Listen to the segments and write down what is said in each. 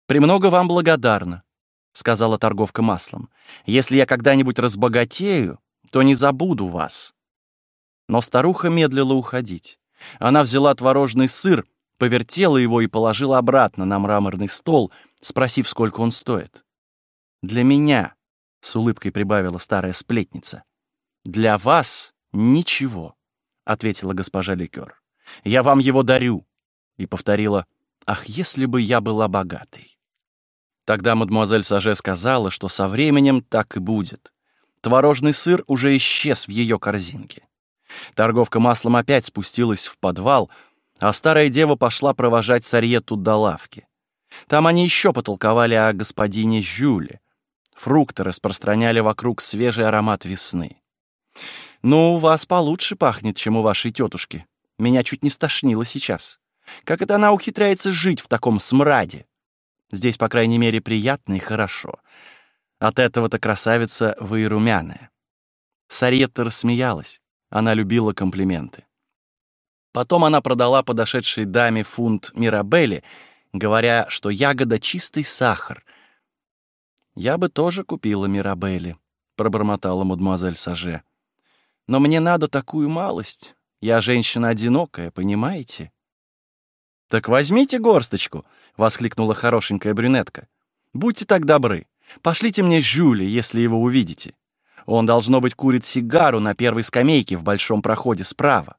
«Премного вам благодарна», — сказала торговка маслом. «Если я когда-нибудь разбогатею, то не забуду вас». Но старуха медлила уходить. Она взяла творожный сыр, повертела его и положила обратно на мраморный стол, спросив, сколько он стоит. «Для меня», — с улыбкой прибавила старая сплетница. «Для вас ничего», — ответила госпожа Ликер. «Я вам его дарю», — и повторила: «Ах, если бы я была богатой». Тогда мадемуазель Саже сказала, что со временем так и будет. Творожный сыр уже исчез в ее корзинке. Торговка маслом опять спустилась в подвал, а старая дева пошла провожать Сарьетту до лавки. Там они еще потолковали о господине Жюле. Фрукты распространяли вокруг свежий аромат весны. «Ну, у вас получше пахнет, чем у вашей тетушки. Меня чуть не стошнило сейчас. Как это она ухитряется жить в таком смраде? Здесь, по крайней мере, приятно и хорошо. От этого-то красавица вы и румяная». Сарьетта рассмеялась. Она любила комплименты. Потом она продала подошедшей даме фунт мирабели, говоря, что ягода — чистый сахар. «Я бы тоже купила мирабели», — пробормотала мадемуазель Саже. «Но мне надо такую малость. Я женщина одинокая, понимаете?» «Так возьмите горсточку», — воскликнула хорошенькая брюнетка. «Будьте так добры. Пошлите мне Жюля, если его увидите. Он, должно быть, курит сигару на первой скамейке в большом проходе справа».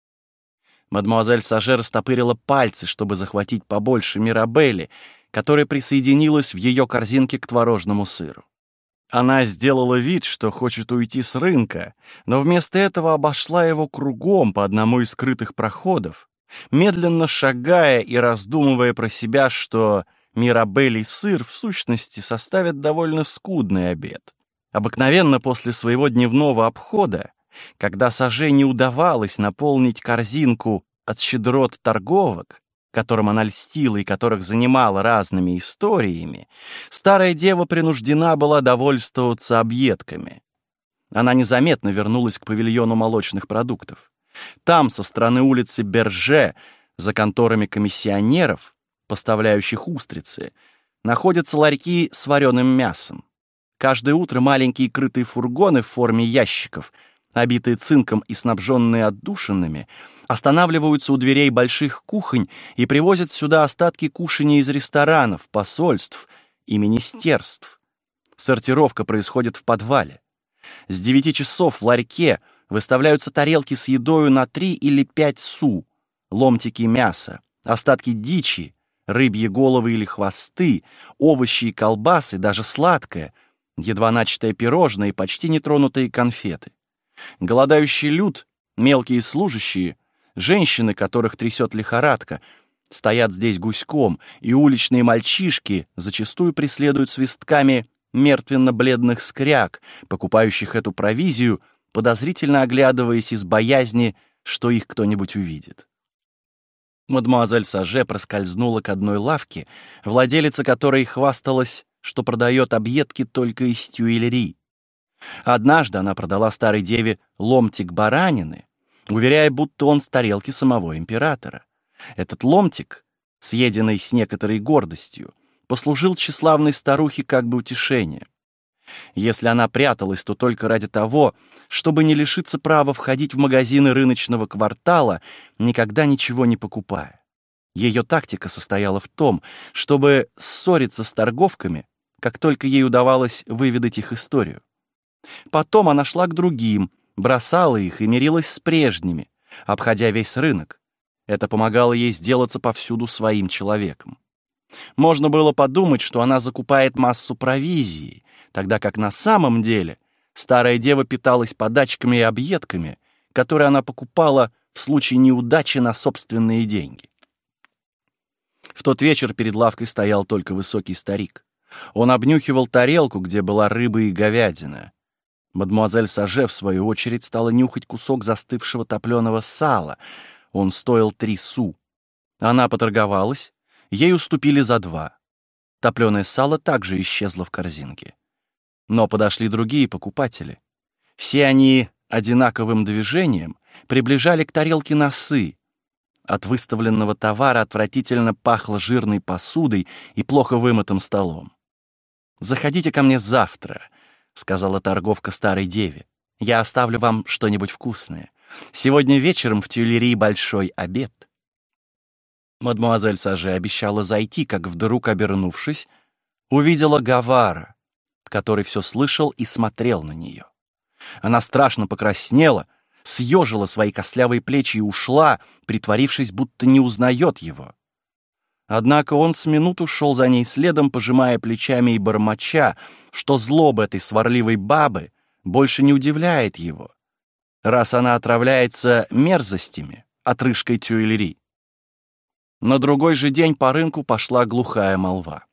Мадемуазель Саже растопырила пальцы, чтобы захватить побольше мирабели, которая присоединилась в ее корзинке к творожному сыру. Она сделала вид, что хочет уйти с рынка, но вместо этого обошла его кругом по одному из скрытых проходов, медленно шагая и раздумывая про себя, что мирабель и сыр в сущности составят довольно скудный обед. Обыкновенно после своего дневного обхода, когда Саже не удавалось наполнить корзинку от щедрот торговок, которым она льстила и которых занимала разными историями, старая дева принуждена была довольствоваться объедками. Она незаметно вернулась к павильону молочных продуктов. Там, со стороны улицы Берже, за конторами комиссионеров, поставляющих устрицы, находятся ларьки с вареным мясом. Каждое утро маленькие крытые фургоны в форме ящиков, обитые цинком и снабженные отдушинами, останавливаются у дверей больших кухонь и привозят сюда остатки кушаний из ресторанов, посольств и министерств. Сортировка происходит в подвале. С 9 часов в ларьке выставляются тарелки с едою на 3 или 5 су, ломтики мяса, остатки дичи, рыбьи головы или хвосты, овощи и колбасы, даже сладкое, едва начатое пирожное и почти нетронутые конфеты. Голодающий люд, мелкие служащие, женщины, которых трясет лихорадка, стоят здесь гуськом, и уличные мальчишки зачастую преследуют свистками мертвенно-бледных скряг, покупающих эту провизию, подозрительно оглядываясь из боязни, что их кто-нибудь увидит. Мадемуазель Саже проскользнула к одной лавке, владелица которой хвасталась, что продает объедки только из тюильри. Однажды она продала старой деве ломтик баранины, уверяя, будто он с тарелки самого императора. Этот ломтик, съеденный с некоторой гордостью, послужил тщеславной старухе как бы утешением. Если она пряталась, то только ради того, чтобы не лишиться права входить в магазины рыночного квартала, никогда ничего не покупая. Ее тактика состояла в том, чтобы ссориться с торговками, как только ей удавалось выведать их историю. Потом она шла к другим, бросала их и мирилась с прежними, обходя весь рынок. Это помогало ей сделаться повсюду своим человеком. Можно было подумать, что она закупает массу провизии, тогда как на самом деле старая дева питалась подачками и объедками, которые она покупала в случае неудачи на собственные деньги. В тот вечер перед лавкой стоял только высокий старик. Он обнюхивал тарелку, где была рыба и говядина. Мадемуазель Саже, в свою очередь, стала нюхать кусок застывшего топленого сала. Он стоил 3 су. Она поторговалась, ей уступили за 2. Топленое сало также исчезло в корзинке. Но подошли другие покупатели. Все они одинаковым движением приближали к тарелке носы. От выставленного товара отвратительно пахло жирной посудой и плохо вымытым столом. «Заходите ко мне завтра», — сказала торговка старой деве. «Я оставлю вам что-нибудь вкусное. Сегодня вечером в Тюильри большой обед». Мадемуазель Саже обещала зайти, как вдруг, обернувшись, увидела Гавара, который все слышал и смотрел на нее. Она страшно покраснела, съежила свои костлявые плечи и ушла, притворившись, будто не узнает его. Однако он с минуту шел за ней следом, пожимая плечами и бормоча, что злоба этой сварливой бабы больше не удивляет его, раз она отравляется мерзостями, отрыжкой Тюильри. На другой же день по рынку пошла глухая молва.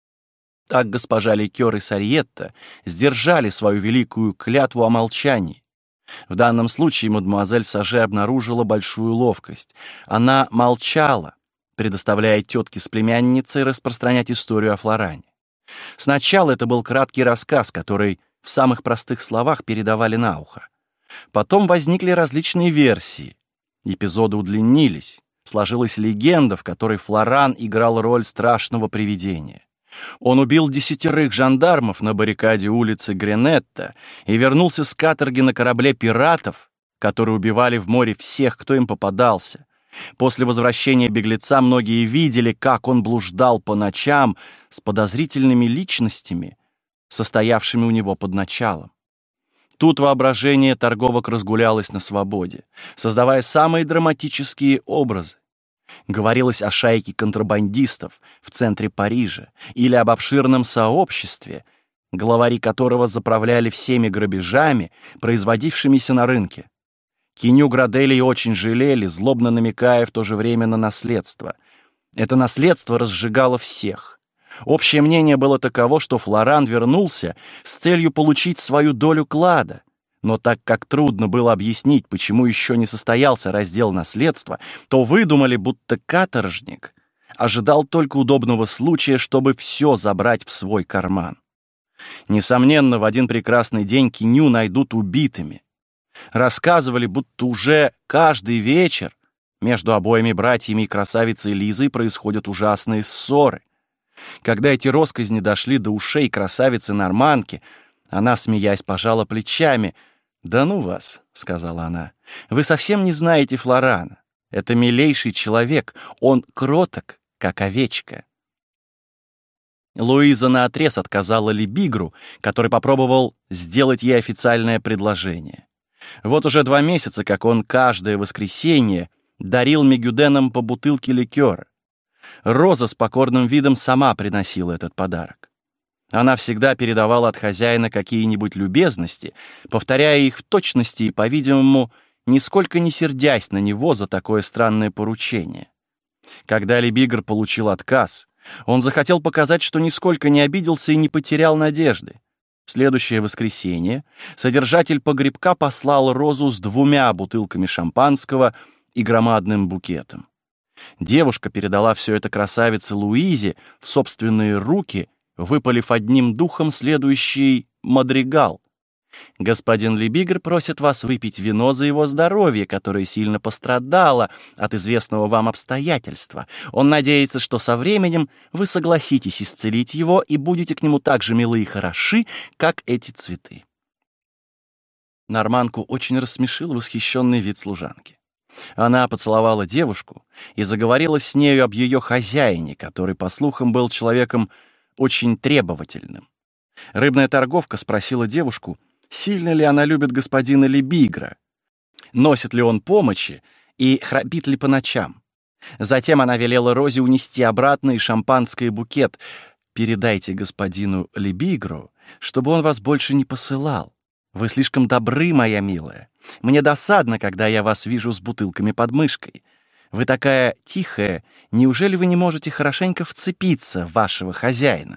Так госпожа Ликёр и Сарьетта сдержали свою великую клятву о молчании. В данном случае мадемуазель Саже обнаружила большую ловкость. Она молчала, предоставляя тетке с племянницей распространять историю о Флоране. Сначала это был краткий рассказ, который в самых простых словах передавали на ухо. Потом возникли различные версии. Эпизоды удлинились. Сложилась легенда, в которой Флоран играл роль страшного привидения. Он убил 10 жандармов на баррикаде улицы Гренетта и вернулся с каторги на корабле пиратов, которые убивали в море всех, кто им попадался. После возвращения беглеца многие видели, как он блуждал по ночам с подозрительными личностями, состоявшими у него под началом. Тут воображение торговок разгулялось на свободе, создавая самые драматические образы. Говорилось о шайке контрабандистов в центре Парижа или об обширном сообществе, главари которого заправляли всеми грабежами, производившимися на рынке. Киню Градели очень жалели, злобно намекая в то же время на наследство. Это наследство разжигало всех. Общее мнение было таково, что Флоран вернулся с целью получить свою долю клада. Но так как трудно было объяснить, почему еще не состоялся раздел наследства, то выдумали, будто каторжник ожидал только удобного случая, чтобы все забрать в свой карман. Несомненно, в один прекрасный день Киню найдут убитыми. Рассказывали, будто уже каждый вечер между обоими братьями и красавицей Лизой происходят ужасные ссоры. Когда эти россказни дошли до ушей красавицы-норманки, она, смеясь, пожала плечами. «Да ну вас», — сказала она, — «вы совсем не знаете Флорана. Это милейший человек, он кроток, как овечка». Луиза наотрез отказала Лебигру, который попробовал сделать ей официальное предложение. Вот уже 2 месяца, как он каждое воскресенье дарил Мегюденам по бутылке ликера. Роза с покорным видом сама приносила этот подарок. Она всегда передавала от хозяина какие-нибудь любезности, повторяя их в точности и, по-видимому, нисколько не сердясь на него за такое странное поручение. Когда Лебигр получил отказ, он захотел показать, что нисколько не обиделся и не потерял надежды. В следующее воскресенье содержатель погребка послал Розу с 2 бутылками шампанского и громадным букетом. Девушка передала все это красавице Луизе в собственные руки, выпалив одним духом следующий мадригал. «Господин Лебигр просит вас выпить вино за его здоровье, которое сильно пострадало от известного вам обстоятельства. Он надеется, что со временем вы согласитесь исцелить его и будете к нему так же милы и хороши, как эти цветы». Норманку очень рассмешил восхищенный вид служанки. Она поцеловала девушку и заговорила с нею об ее хозяине, который, по слухам, был человеком очень требовательным. Рыбная торговка спросила девушку, сильно ли она любит господина Лебигра, носит ли он помощи и храпит ли по ночам. Затем она велела Розе унести обратно и шампанское и букет. «Передайте господину Лебигру, чтобы он вас больше не посылал. Вы слишком добры, моя милая. Мне досадно, когда я вас вижу с бутылками под мышкой. Вы такая тихая, неужели вы не можете хорошенько вцепиться в вашего хозяина?»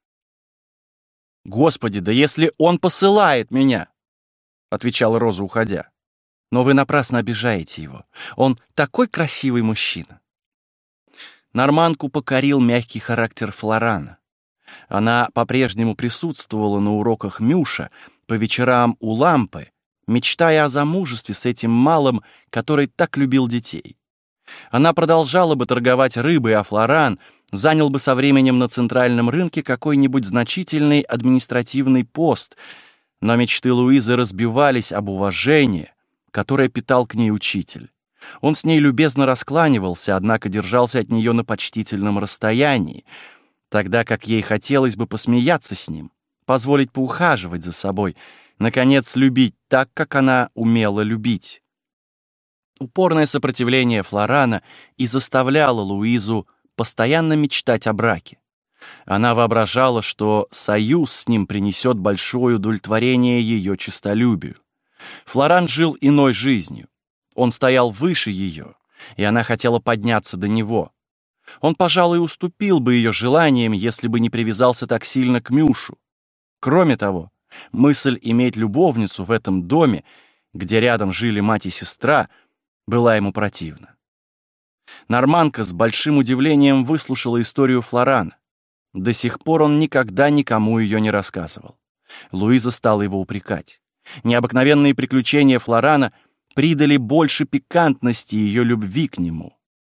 «Господи, да если он посылает меня!» — отвечала Роза, уходя. «Но вы напрасно обижаете его. Он такой красивый мужчина». Норманку покорил мягкий характер Флорана. Она по-прежнему присутствовала на уроках Мюша, по вечерам у лампы, мечтая о замужестве с этим малым, который так любил детей. Она продолжала бы торговать рыбой, а Флоран занял бы со временем на центральном рынке какой-нибудь значительный административный пост, но мечты Луизы разбивались об уважении, которое питал к ней учитель. Он с ней любезно раскланивался, однако держался от нее на почтительном расстоянии, тогда как ей хотелось бы посмеяться с ним, позволить поухаживать за собой, наконец, любить так, как она умела любить. Упорное сопротивление Флорана и заставляло Луизу постоянно мечтать о браке. Она воображала, что союз с ним принесет большое удовлетворение ее честолюбию. Флоран жил иной жизнью. Он стоял выше ее, и она хотела подняться до него. Он, пожалуй, уступил бы ее желаниям, если бы не привязался так сильно к Мюшу. Кроме того, мысль иметь любовницу в этом доме, где рядом жили мать и сестра, была ему противна. Норманка с большим удивлением выслушала историю Флорана. До сих пор он никогда никому ее не рассказывал. Луиза стала его упрекать. Необыкновенные приключения Флорана придали больше пикантности ее любви к нему.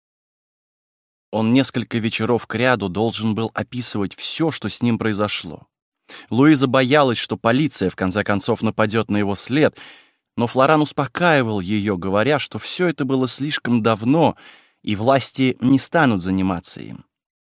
Он несколько вечеров кряду должен был описывать все, что с ним произошло. Луиза боялась, что полиция в конце концов нападет на его след, но Флоран успокаивал ее, говоря, что все это было слишком давно, и власти не станут заниматься им.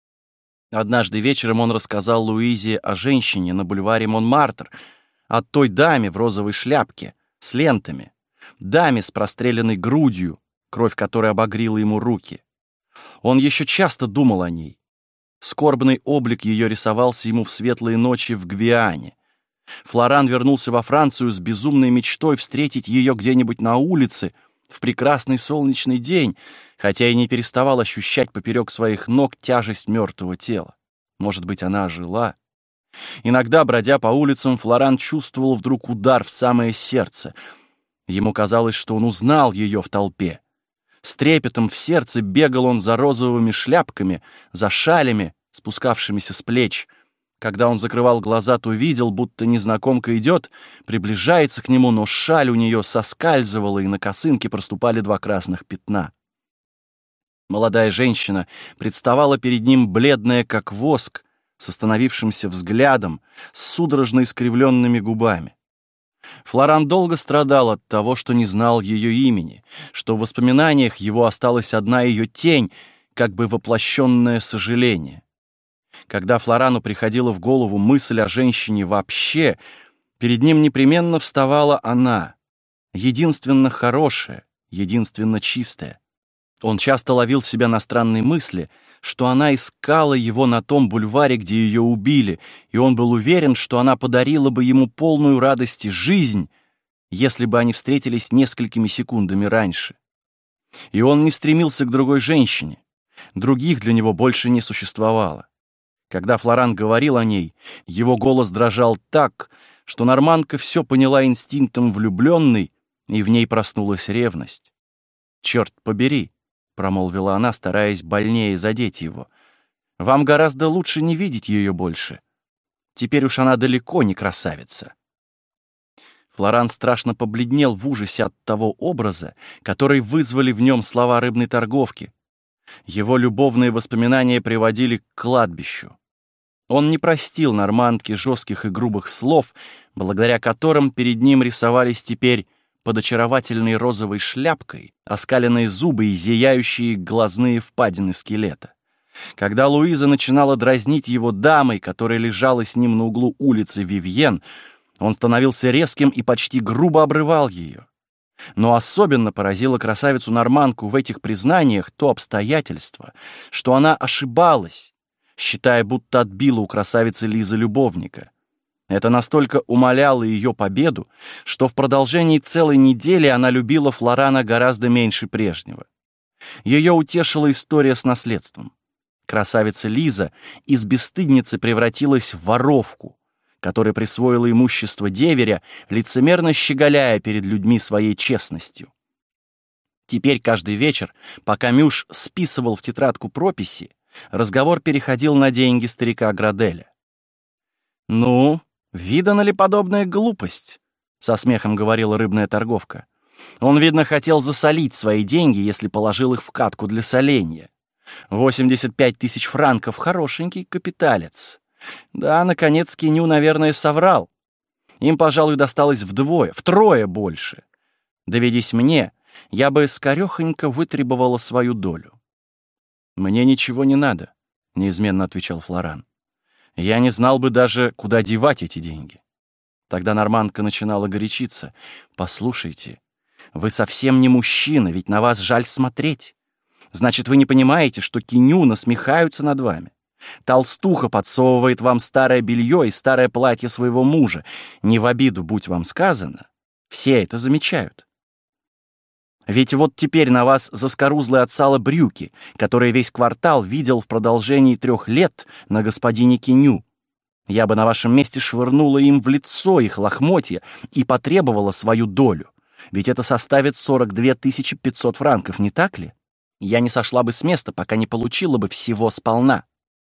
Однажды вечером он рассказал Луизе о женщине на бульваре Монмартр, о той даме в розовой шляпке, с лентами, даме с простреленной грудью, кровь которой обогрила ему руки. Он еще часто думал о ней. Скорбный облик ее рисовался ему в светлые ночи в Гвиане. Флоран вернулся во Францию с безумной мечтой встретить ее где-нибудь на улице в прекрасный солнечный день, хотя и не переставал ощущать поперек своих ног тяжесть мертвого тела. Может быть, она ожила. Иногда, бродя по улицам, Флоран чувствовал вдруг удар в самое сердце. Ему казалось, что он узнал ее в толпе. С трепетом в сердце бегал он за розовыми шляпками, за шалями, спускавшимися с плеч. Когда он закрывал глаза, то видел, будто незнакомка идет, приближается к нему, но шаль у нее соскальзывала, и на косынке проступали 2 красных пятна. Молодая женщина представала перед ним бледная, как воск, с остановившимся взглядом, с судорожно искривленными губами. Флоран долго страдал от того, что не знал ее имени, что в воспоминаниях его осталась одна ее тень, как бы воплощенное сожаление. Когда Флорану приходила в голову мысль о женщине вообще, перед ним непременно вставала она, единственно хорошая, единственно чистая. Он часто ловил себя на странной мысли, что она искала его на том бульваре, где ее убили, и он был уверен, что она подарила бы ему полную радости жизнь, если бы они встретились несколькими секундами раньше. И он не стремился к другой женщине. Других для него больше не существовало. Когда Флоран говорил о ней, его голос дрожал так, что норманка все поняла инстинктом влюбленной, и в ней проснулась ревность. «Черт побери!» — промолвила она, стараясь больнее задеть его. «Вам гораздо лучше не видеть ее больше. Теперь уж она далеко не красавица». Флоран страшно побледнел в ужасе от того образа, который вызвали в нем слова рыбной торговки. Его любовные воспоминания приводили к кладбищу. Он не простил нормандке жестких и грубых слов, благодаря которым перед ним рисовались теперь под очаровательной розовой шляпкой оскаленные зубы и зияющие глазные впадины скелета. Когда Луиза начинала дразнить его дамой, которая лежала с ним на углу улицы Вивьен, он становился резким и почти грубо обрывал ее. Но особенно поразило красавицу-норманку в этих признаниях то обстоятельство, что она ошибалась, считая, будто отбила у красавицы Лизы любовника. Это настолько умаляло ее победу, что в продолжении целой недели она любила Флорана гораздо меньше прежнего. Ее утешила история с наследством. Красавица Лиза из бесстыдницы превратилась в воровку, которая присвоила имущество деверя, лицемерно щеголяя перед людьми своей честностью. Теперь каждый вечер, пока Мюш списывал в тетрадку прописи, разговор переходил на деньги старика Граделя. «Ну, видана ли подобная глупость?» — со смехом говорила рыбная торговка. Он, видно, хотел засолить свои деньги, если положил их в катку для соления. 85 тысяч франков — хорошенький капиталец. Да, наконец, Киню, наверное, соврал. Им, пожалуй, досталось вдвое, втрое больше. Доведись мне, я бы скорехонько вытребовала свою долю. «Мне ничего не надо», — неизменно отвечал Флоран. «Я не знал бы даже, куда девать эти деньги». Тогда нормандка начинала горячиться. «Послушайте, вы совсем не мужчина, ведь на вас жаль смотреть. Значит, вы не понимаете, что Киню насмехаются над вами. Толстуха подсовывает вам старое белье и старое платье своего мужа. Не в обиду, будь вам сказано. Все это замечают. Ведь вот теперь на вас заскорузлые от сала брюки, которые весь квартал видел в продолжении 3 лет на господине Киню. Я бы на вашем месте швырнула им в лицо их лохмотья и потребовала свою долю. Ведь это составит 42 500 франков, не так ли? Я не сошла бы с места, пока не получила бы всего сполна».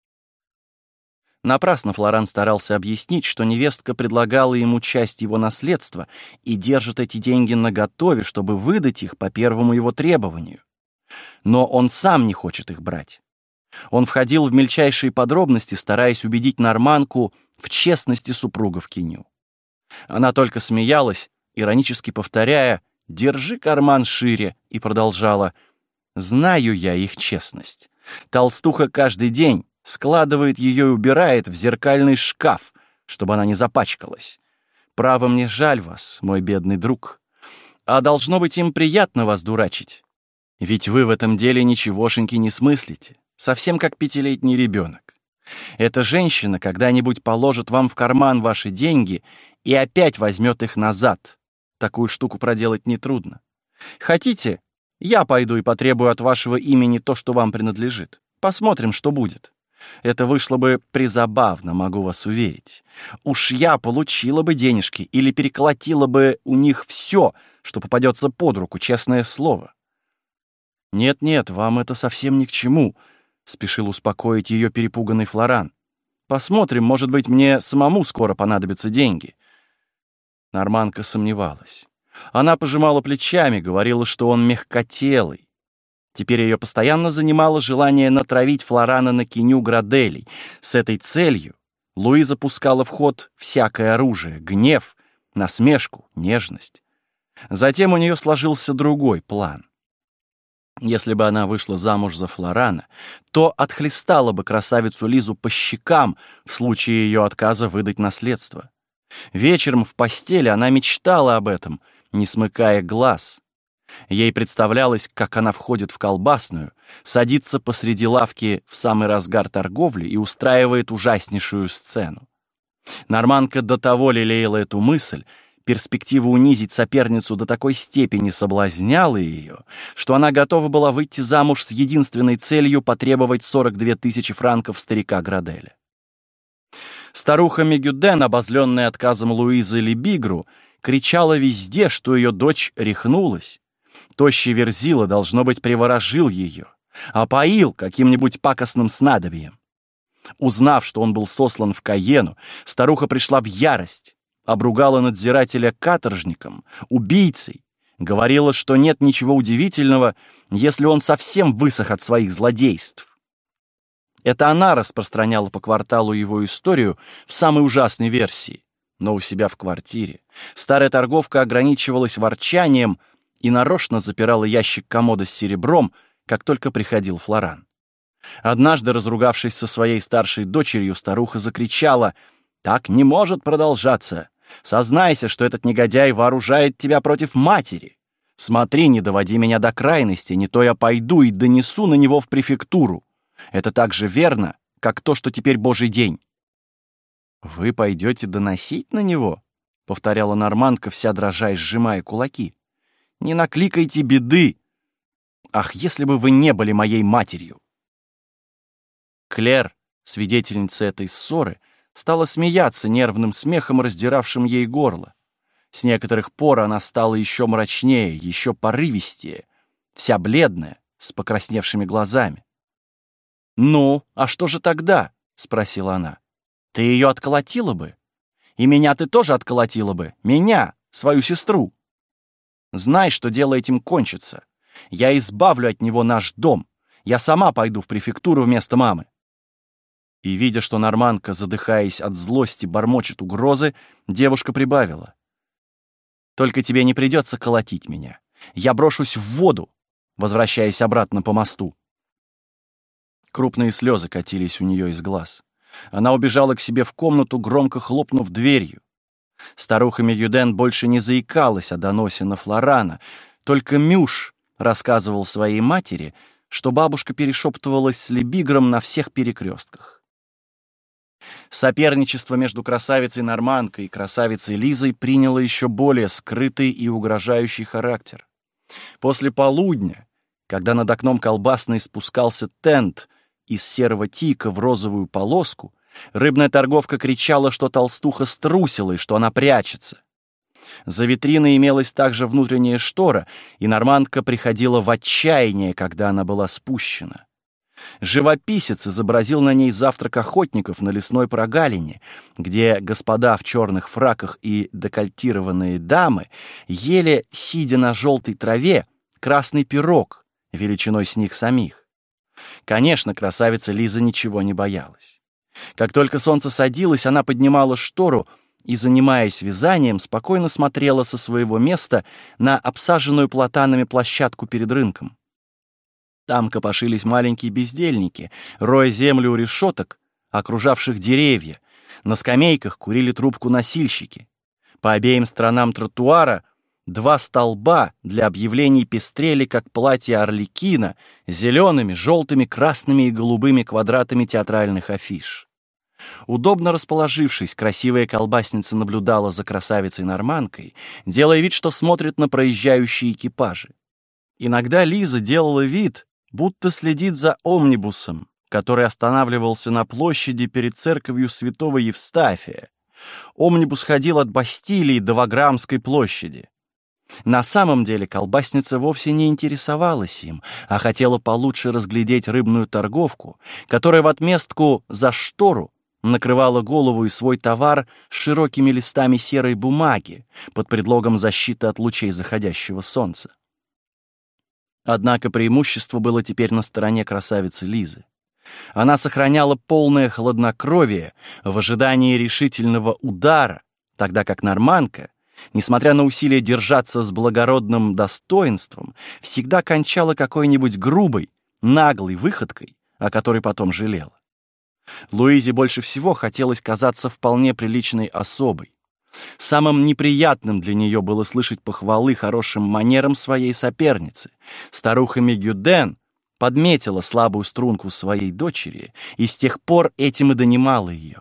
Напрасно Флоран старался объяснить, что невестка предлагала ему часть его наследства и держит эти деньги наготове, чтобы выдать их по первому его требованию. Но он сам не хочет их брать. Он входил в мельчайшие подробности, стараясь убедить норманку в честности супругов Киню. Она только смеялась, иронически повторяя «держи карман шире», и продолжала: «Знаю я их честность. Толстуха каждый день складывает ее и убирает в зеркальный шкаф, чтобы она не запачкалась. Право, мне жаль вас, мой бедный друг. А должно быть, им приятно вас дурачить. Ведь вы в этом деле ничегошеньки не смыслите, совсем как 5-летний ребенок. Эта женщина когда-нибудь положит вам в карман ваши деньги и опять возьмет их назад. Такую штуку проделать нетрудно. Хотите, я пойду и потребую от вашего имени то, что вам принадлежит. Посмотрим, что будет. Это вышло бы призабавно, могу вас уверить. Уж я получила бы денежки или переколотила бы у них все, что попадется под руку, честное слово». «Нет-нет, вам это совсем ни к чему», — спешил успокоить ее перепуганный Флоран. «Посмотрим, может быть, мне самому скоро понадобятся деньги». Норманка сомневалась. Она пожимала плечами, говорила, что он мягкотелый. Теперь ее постоянно занимало желание натравить Флорана на Киню Граделей. С этой целью Луиза пускала в ход всякое оружие — гнев, насмешку, нежность. Затем у нее сложился другой план. Если бы она вышла замуж за Флорана, то отхлестала бы красавицу Лизу по щекам в случае ее отказа выдать наследство. Вечером в постели она мечтала об этом, не смыкая глаз. Ей представлялось, как она входит в колбасную, садится посреди лавки в самый разгар торговли и устраивает ужаснейшую сцену. Норманка до того лелеяла эту мысль, перспектива унизить соперницу до такой степени соблазняла ее, что она готова была выйти замуж с единственной целью потребовать 42 000 франков старика Граделя. Старуха Мегюден, обозленная отказом Луизы Лебигру, кричала везде, что ее дочь рехнулась. Тощий Верзила, должно быть, приворожил ее, опоил каким-нибудь пакостным снадобьем. Узнав, что он был сослан в Кайену, старуха пришла в ярость, обругала надзирателя каторжником, убийцей, говорила, что нет ничего удивительного, если он совсем высох от своих злодейств. Это она распространяла по кварталу его историю в самой ужасной версии, но у себя в квартире старая торговка ограничивалась ворчанием и нарочно запирала ящик комода с серебром, как только приходил Флоран. Однажды, разругавшись со своей старшей дочерью, старуха закричала: «Так не может продолжаться! Сознайся, что этот негодяй вооружает тебя против матери! Смотри, не доводи меня до крайности, не то я пойду и донесу на него в префектуру! Это так же верно, как то, что теперь Божий день!» «Вы пойдете доносить на него?» — повторяла норманка, вся дрожа и сжимая кулаки. «Не накликайте беды! Ах, если бы вы не были моей матерью!» Клэр, свидетельница этой ссоры, стала смеяться нервным смехом, раздиравшим ей горло. С некоторых пор она стала еще мрачнее, еще порывистее, вся бледная, с покрасневшими глазами. «Ну, а что же тогда?» — спросила она. «Ты ее отколотила бы? И меня ты тоже отколотила бы? Меня, свою сестру?» Знай, что дело этим кончится. Я избавлю от него наш дом. Я сама пойду в префектуру вместо мамы». И, видя, что норманка, задыхаясь от злости, бормочет угрозы, девушка прибавила: «Только тебе не придется колотить меня. Я брошусь в воду, возвращаясь обратно по мосту». Крупные слезы катились у нее из глаз. Она убежала к себе в комнату, громко хлопнув дверью. Старуха Мегюден больше не заикалась о доносе на Флорана, только Мюш рассказывал своей матери, что бабушка перешептывалась с Лебигром на всех перекрестках. Соперничество между красавицей-норманкой и красавицей Лизой приняло еще более скрытый и угрожающий характер. После полудня, когда над окном колбасной спускался тент из серого тика в розовую полоску, рыбная торговка кричала, что толстуха струсила и что она прячется. За витриной имелась также внутренняя штора, и норманка приходила в отчаяние, когда она была спущена. Живописец изобразил на ней завтрак охотников на лесной прогалине, где господа в черных фраках и декольтированные дамы ели, сидя на желтой траве, красный пирог величиной с них самих. Конечно, красавица Лиза ничего не боялась. Как только солнце садилось, она поднимала штору и, занимаясь вязанием, спокойно смотрела со своего места на обсаженную платанами площадку перед рынком. Там копошились маленькие бездельники, роя землю у решеток, окружавших деревья. На скамейках курили трубку носильщики. По обеим сторонам тротуара 2 столба для объявлений пестрели, как платья Арлекина, зелеными, желтыми, красными и голубыми квадратами театральных афиш. Удобно расположившись, красивая колбасница наблюдала за красавицей-норманкой, делая вид, что смотрит на проезжающие экипажи. Иногда Лиза делала вид, будто следит за омнибусом, который останавливался на площади перед церковью святого Евстафия. Омнибус ходил от Бастилии до Ваграмской площади. На самом деле колбасница вовсе не интересовалась им, а хотела получше разглядеть рыбную торговку, которая в отместку за штору накрывала голову и свой товар широкими листами серой бумаги под предлогом защиты от лучей заходящего солнца. Однако преимущество было теперь на стороне красавицы Лизы. Она сохраняла полное хладнокровие в ожидании решительного удара, тогда как норманка, несмотря на усилия держаться с благородным достоинством, всегда кончала какой-нибудь грубой, наглой выходкой, о которой потом жалела. Луизе больше всего хотелось казаться вполне приличной особой. Самым неприятным для нее было слышать похвалы хорошим манерам своей соперницы. Старуха Мегюден подметила слабую струнку своей дочери и с тех пор этим и донимала ее.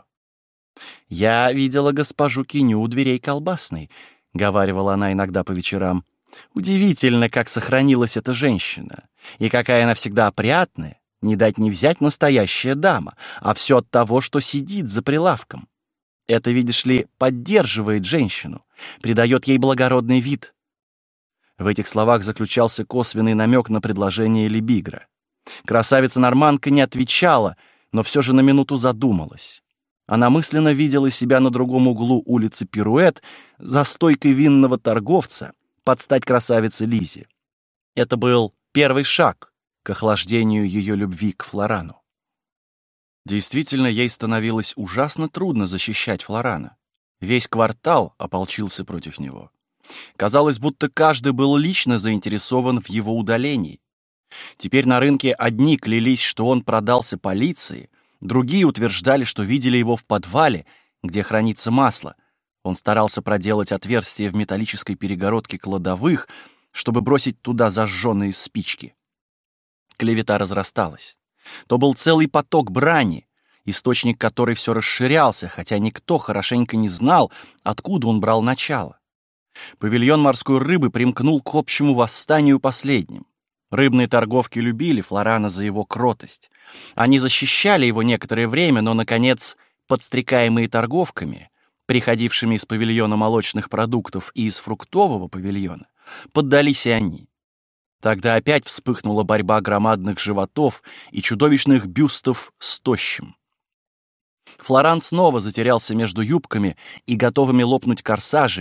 «Я видела госпожу Киню у дверей колбасной», — говаривала она иногда по вечерам. «Удивительно, как сохранилась эта женщина, и какая она всегда опрятная, не дать не взять настоящая дама, а все от того, что сидит за прилавком. Это, видишь ли, поддерживает женщину, придает ей благородный вид». В этих словах заключался косвенный намек на предложение Лебигра. Красавица-норманка не отвечала, но все же на минуту задумалась. Она мысленно видела себя на другом углу улицы Пируэт за стойкой винного торговца под стать красавице Лизе. Это был первый шаг к охлаждению ее любви к Флорану. Действительно, ей становилось ужасно трудно защищать Флорана. Весь квартал ополчился против него. Казалось, будто каждый был лично заинтересован в его удалении. Теперь на рынке одни клялись, что он продался полиции, другие утверждали, что видели его в подвале, где хранится масло. Он старался проделать отверстие в металлической перегородке кладовых, чтобы бросить туда зажженные спички. Клевета разрасталась. То был целый поток брани, источник которой все расширялся, хотя никто хорошенько не знал, откуда он брал начало. Павильон морской рыбы примкнул к общему восстанию последним. Рыбные торговки любили Флорана за его кротость. Они защищали его некоторое время, но, наконец, подстрекаемые торговками, приходившими из павильона молочных продуктов и из фруктового павильона, поддались и они. Тогда опять вспыхнула борьба громадных животов и чудовищных бюстов с тощим. Флоран снова затерялся между юбками и готовыми лопнуть корсажами,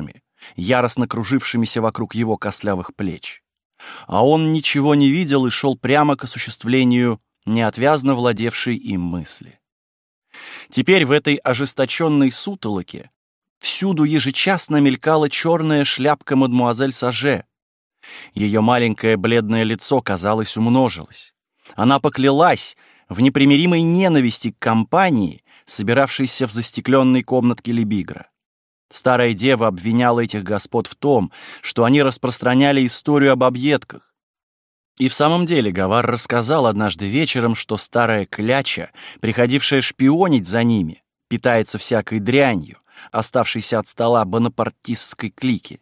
яростно кружившимися вокруг его костлявых плеч. А он ничего не видел и шел прямо к осуществлению неотвязно владевшей им мысли. Теперь в этой ожесточенной сутолоке всюду ежечасно мелькала черная шляпка мадмуазель Саже. Ее маленькое бледное лицо, казалось, умножилось. Она поклялась в непримиримой ненависти к компании, собиравшейся в застекленной комнатке Лебигра. Старая дева обвиняла этих господ в том, что они распространяли историю об объедках. И в самом деле Гавар рассказал однажды вечером, что старая кляча, приходившая шпионить за ними, питается всякой дрянью, оставшейся от стола бонапартистской клики.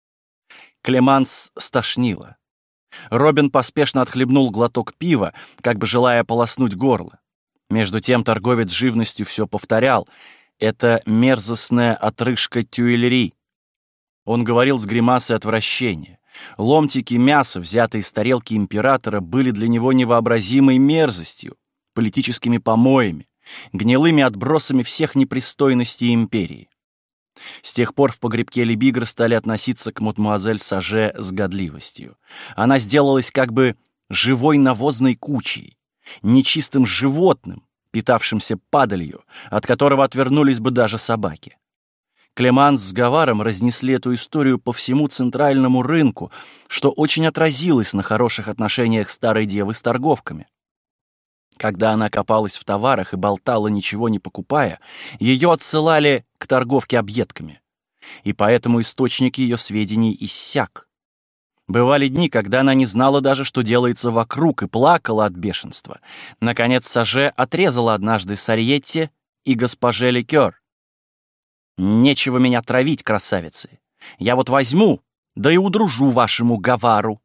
Клеманс стошнило. Робин поспешно отхлебнул глоток пива, как бы желая полоснуть горло. Между тем торговец живностью все повторял: «Это мерзостная отрыжка тюэлери». Он говорил с гримасой отвращения. Ломтики мяса, взятые из тарелки императора, были для него невообразимой мерзостью, политическими помоями, гнилыми отбросами всех непристойностей империи. С тех пор в погребке Лебигра стали относиться к мадемуазель Саже с годливостью. Она сделалась как бы живой навозной кучей, нечистым животным, питавшимся падалью, от которого отвернулись бы даже собаки. Клеманс с Гаваром разнесли эту историю по всему центральному рынку, что очень отразилось на хороших отношениях старой девы с торговками. Когда она копалась в товарах и болтала, ничего не покупая, ее отсылали к торговке объедками, и поэтому источник ее сведений иссяк. Бывали дни, когда она не знала даже, что делается вокруг, и плакала от бешенства. Наконец Саже отрезала однажды Сарьетте и госпоже Ликер: «Нечего меня травить, красавицы. Я вот возьму, да и удружу вашему Гавару».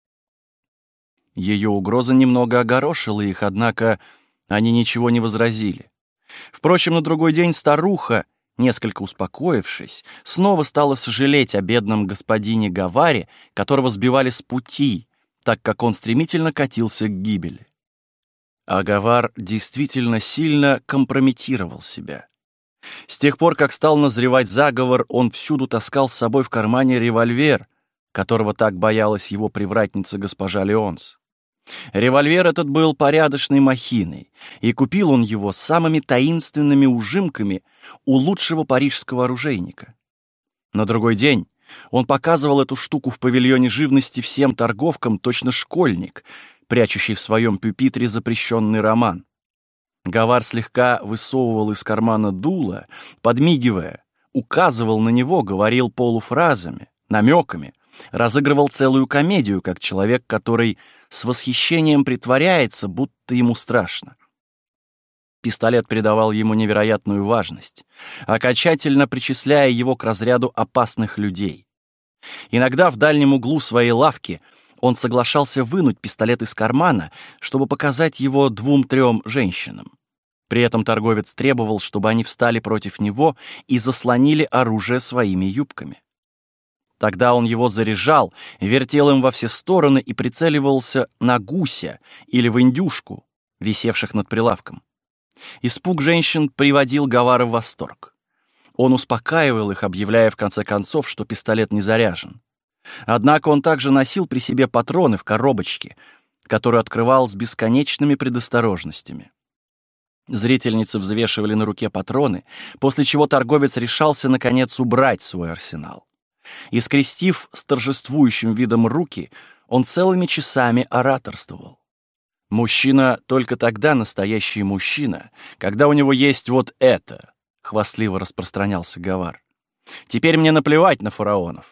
Ее угроза немного огорошила их, однако они ничего не возразили. Впрочем, на другой день старуха, несколько успокоившись, снова стала сожалеть о бедном господине Гаваре, которого сбивали с пути, так как он стремительно катился к гибели. А Гавар действительно сильно компрометировал себя. С тех пор, как стал назревать заговор, он всюду таскал с собой в кармане револьвер, которого так боялась его привратница госпожа Леонс. Револьвер этот был порядочной махиной, и купил он его с самыми таинственными ужимками у лучшего парижского оружейника. На другой день он показывал эту штуку в павильоне живности всем торговкам, точно школьник, прячущий в своем пюпитре запрещенный роман. Гавар слегка высовывал из кармана дуло, подмигивая, указывал на него, говорил полуфразами, намеками, разыгрывал целую комедию, как человек, который с восхищением притворяется, будто ему страшно. Пистолет придавал ему невероятную важность, окончательно причисляя его к разряду опасных людей. Иногда в дальнем углу своей лавки он соглашался вынуть пистолет из кармана, чтобы показать его 2-3 женщинам. При этом торговец требовал, чтобы они встали против него и заслонили оружие своими юбками. Тогда он его заряжал, вертел им во все стороны и прицеливался на гуся или в индюшку, висевших над прилавком. Испуг женщин приводил Гавара в восторг. Он успокаивал их, объявляя в конце концов, что пистолет не заряжен. Однако он также носил при себе патроны в коробочке, которую открывал с бесконечными предосторожностями. Зрительницы взвешивали на руке патроны, после чего торговец решался, наконец, убрать свой арсенал. И, скрестив с торжествующим видом руки, он целыми часами ораторствовал. «Мужчина только тогда настоящий мужчина, когда у него есть вот это», — хвастливо распространялся Гавар. «Теперь мне наплевать на фараонов.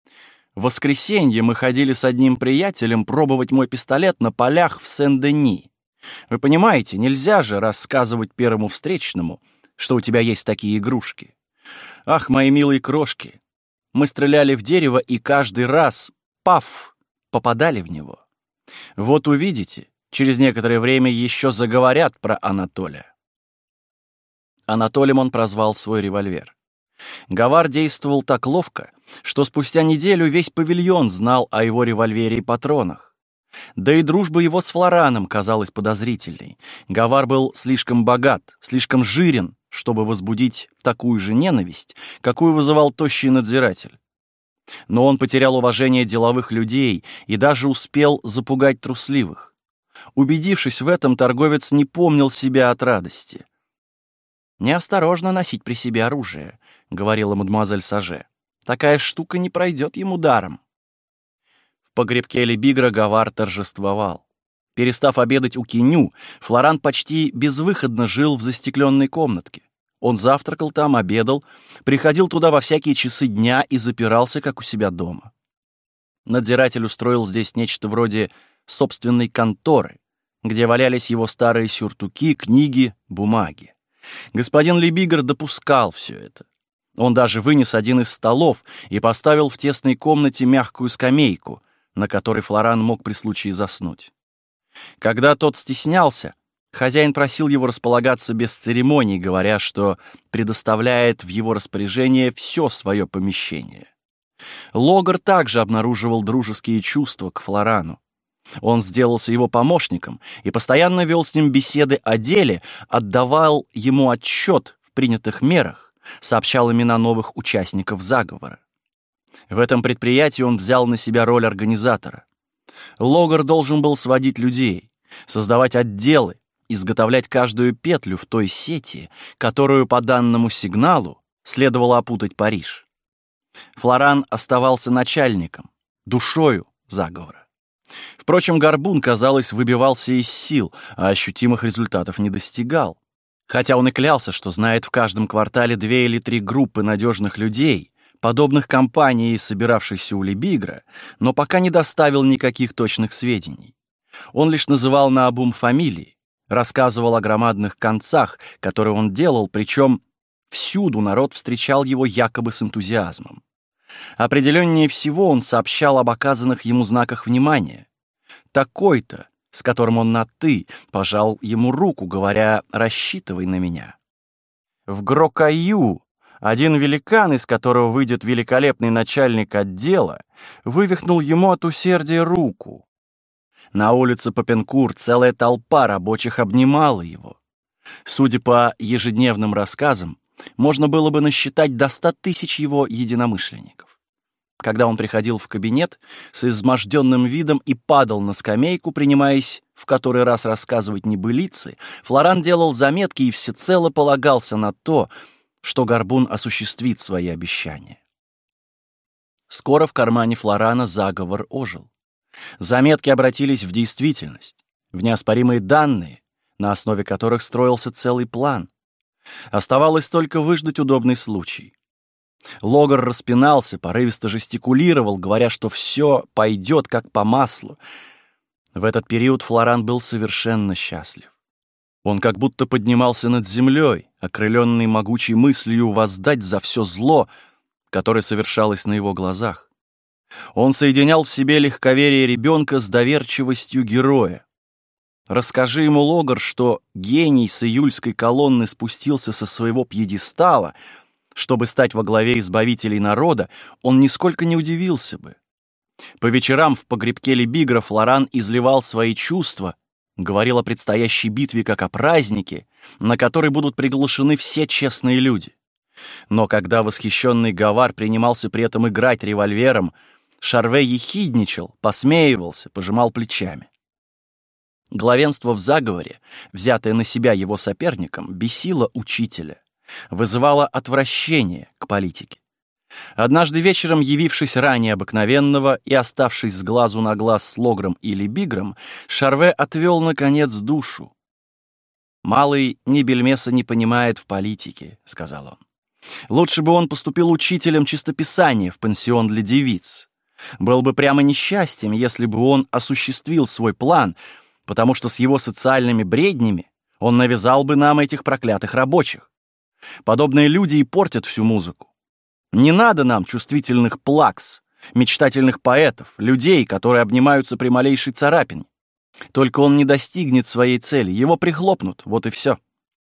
В воскресенье мы ходили с одним приятелем пробовать мой пистолет на полях в Сен-Дени. Вы понимаете, нельзя же рассказывать первому встречному, что у тебя есть такие игрушки. Ах, мои милые крошки! Мы стреляли в дерево и каждый раз, паф, попадали в него. Вот увидите, через некоторое время еще заговорят про Анатолия». Анатолием он прозвал свой револьвер. Гавар действовал так ловко, что спустя неделю весь павильон знал о его револьвере и патронах. Да и дружба его с Флораном казалась подозрительной. Гавар был слишком богат, слишком жирен, чтобы возбудить такую же ненависть, какую вызывал тощий надзиратель. Но он потерял уважение деловых людей и даже успел запугать трусливых. Убедившись в этом, торговец не помнил себя от радости. «Неосторожно носить при себе оружие», — говорила мадемуазель Саже. «Такая штука не пройдет ему даром». В погребке Лебигра Гавар торжествовал. Перестав обедать у Киню, Флоран почти безвыходно жил в застекленной комнатке. Он завтракал там, обедал, приходил туда во всякие часы дня и запирался, как у себя дома. Надзиратель устроил здесь нечто вроде собственной конторы, где валялись его старые сюртуки, книги, бумаги. Господин Лебигр допускал все это. Он даже вынес один из столов и поставил в тесной комнате мягкую скамейку, на которой Флоран мог при случае заснуть. Когда тот стеснялся, хозяин просил его располагаться без церемоний, говоря, что предоставляет в его распоряжение все свое помещение. Логар также обнаруживал дружеские чувства к Флорану. Он сделался его помощником и постоянно вел с ним беседы о деле, отдавал ему отчет в принятых мерах, сообщал имена новых участников заговора. В этом предприятии он взял на себя роль организатора. Логар должен был сводить людей, создавать отделы, изготовлять каждую петлю в той сети, которую по данному сигналу следовало опутать Париж. Флоран оставался начальником, душою заговора. Впрочем, Горбун, казалось, выбивался из сил, а ощутимых результатов не достигал. Хотя он и клялся, что знает в каждом квартале 2 или 3 группы надежных людей, подобных компании, собиравшейся у Лебигра, но пока не доставил никаких точных сведений. Он лишь называл наобум фамилии, рассказывал о громадных концах, которые он делал, причем всюду народ встречал его якобы с энтузиазмом. Определеннее всего он сообщал об оказанных ему знаках внимания. Такой-то, с которым он на «ты», пожал ему руку, говоря «рассчитывай на меня». В Грокаю один великан, из которого выйдет великолепный начальник отдела, вывихнул ему от усердия руку. На улице Попенкур целая толпа рабочих обнимала его. Судя по ежедневным рассказам, можно было бы насчитать до 100 000 его единомышленников. Когда он приходил в кабинет с изможденным видом и падал на скамейку, принимаясь в который раз рассказывать небылицы, Флоран делал заметки и всецело полагался на то, что Горбун осуществит свои обещания. Скоро в кармане Флорана заговор ожил. Заметки обратились в действительность, в неоспоримые данные, на основе которых строился целый план. Оставалось только выждать удобный случай. Логар распинался, порывисто жестикулировал, говоря, что все пойдет как по маслу. В этот период Флоран был совершенно счастлив. Он как будто поднимался над землей, окрыленный могучей мыслью воздать за все зло, которое совершалось на его глазах. Он соединял в себе легковерие ребенка с доверчивостью героя. Расскажи ему, Логар, что гений с июльской колонны спустился со своего пьедестала, чтобы стать во главе избавителей народа, он нисколько не удивился бы. По вечерам в погребке Лебигра Флоран изливал свои чувства, говорил о предстоящей битве как о празднике, на который будут приглашены все честные люди. Но когда восхищенный Гавар принимался при этом играть револьвером, Шарве ехидничал, посмеивался, пожимал плечами. Главенство в заговоре, взятое на себя его соперником, бесило учителя, вызывало отвращение к политике. Однажды вечером, явившись ранее обыкновенного и оставшись с глазу на глаз с Логром или Бигром, Шарве отвел, наконец, душу. «Малый ни бельмеса не понимает в политике», — сказал он. «Лучше бы он поступил учителем чистописания в пансион для девиц. Было бы прямо несчастьем, если бы он осуществил свой план, потому что с его социальными бреднями он навязал бы нам этих проклятых рабочих. Подобные люди и портят всю музыку. Не надо нам чувствительных плакс, мечтательных поэтов, людей, которые обнимаются при малейшей царапине. Только он не достигнет своей цели, его прихлопнут, вот и все».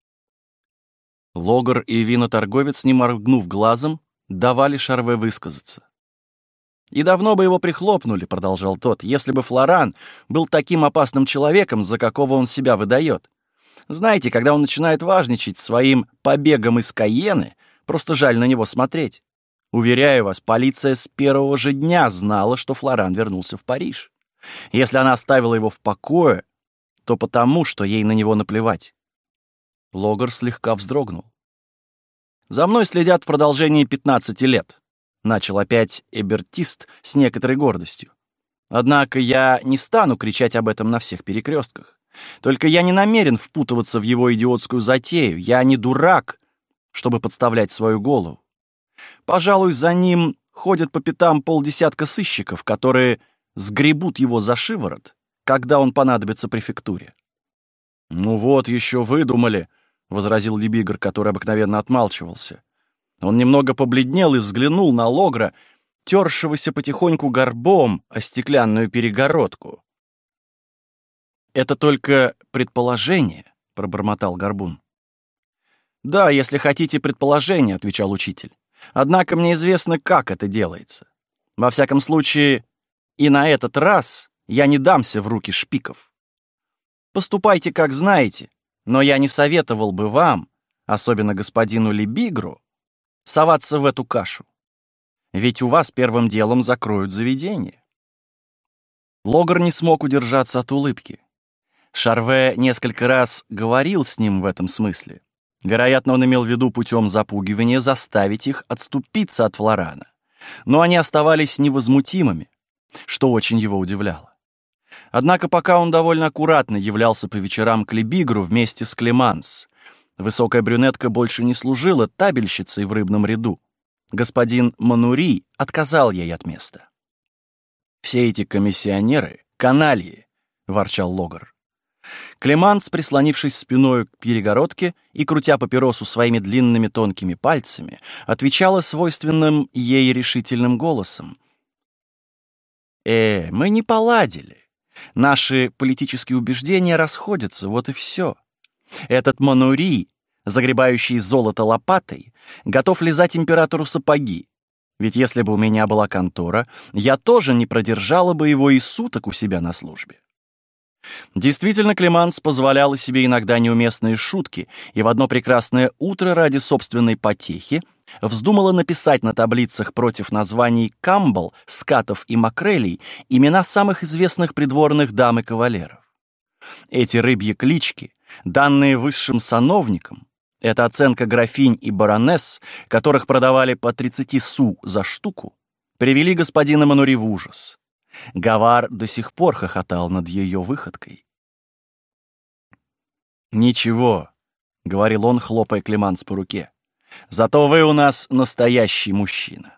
Логар и виноторговец, не моргнув глазом, давали Шарве высказаться. «И давно бы его прихлопнули», — продолжал тот, «если бы Флоран был таким опасным человеком, за какого он себя выдает. Знаете, когда он начинает важничать своим побегом из Кайены, просто жаль на него смотреть. Уверяю вас, полиция с первого же дня знала, что Флоран вернулся в Париж. Если она оставила его в покое, то потому, что ей на него наплевать». Логар слегка вздрогнул. «За мной следят в продолжении 15 лет», — начал опять эбертист с некоторой гордостью. «Однако я не стану кричать об этом на всех перекрестках. Только я не намерен впутываться в его идиотскую затею. Я не дурак, чтобы подставлять свою голову. Пожалуй, за ним ходят по пятам полдесятка сыщиков, которые сгребут его за шиворот, когда он понадобится префектуре». «Ну вот, еще выдумали», — возразил Лебигр, который обыкновенно отмалчивался. Он немного побледнел и взглянул на Логра, тершегося потихоньку горбом о стеклянную перегородку. «Это только предположение», — пробормотал Горбун. «Да, если хотите предположение», — отвечал учитель. «Однако мне известно, как это делается. Во всяком случае, и на этот раз я не дамся в руки шпиков. Поступайте, как знаете, но я не советовал бы вам, особенно господину Лебигру, соваться в эту кашу. Ведь у вас первым делом закроют заведение». Логар не смог удержаться от улыбки. Шарве несколько раз говорил с ним в этом смысле. Вероятно, он имел в виду путем запугивания заставить их отступиться от Флорана. Но они оставались невозмутимыми, что очень его удивляло. Однако пока он довольно аккуратно являлся по вечерам к Лебигру вместе с Клеманс, высокая брюнетка больше не служила табельщицей в рыбном ряду. Господин Манури отказал ей от места. «Все эти комиссионеры — канальи», — ворчал Логар. Клеманс, прислонившись спиной к перегородке и крутя папиросу своими длинными тонкими пальцами, отвечала свойственным ей решительным голосом. Мы не поладили. Наши политические убеждения расходятся, вот и все. Этот Манури, загребающий золото лопатой, готов лизать императору сапоги. Ведь если бы у меня была контора, я тоже не продержала бы его и суток у себя на службе». Действительно, Клеманс позволяла себе иногда неуместные шутки и в одно прекрасное утро ради собственной потехи вздумала написать на таблицах против названий Камбл, Скатов и Макрелей имена самых известных придворных дам и кавалеров. Эти рыбьи клички, данные высшим сановникам, эта оценка графинь и баронесс, которых продавали по 30 су за штуку, привели господина Манури в ужас. Гавар до сих пор хохотал над ее выходкой. «Ничего», — говорил он, хлопая Клеманс по руке, — «зато вы у нас настоящий мужчина».